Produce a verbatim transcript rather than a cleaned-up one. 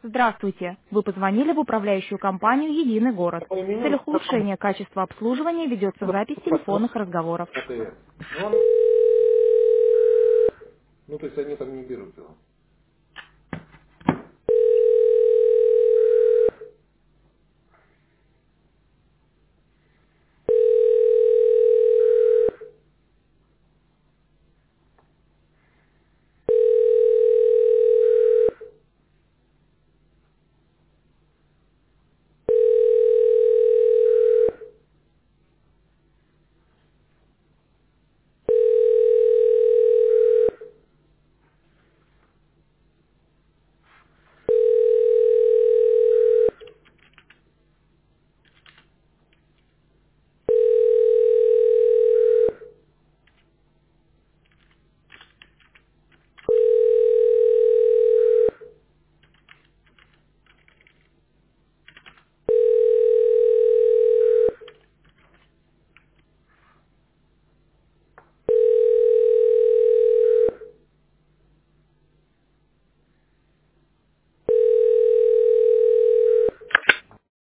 Здравствуйте. Вы позвонили в управляющую компанию «Единый город». Такое В меню, целях улучшения качества обслуживания ведется запись телефонных ну, разговоров. он- ну, то есть они там не берут его.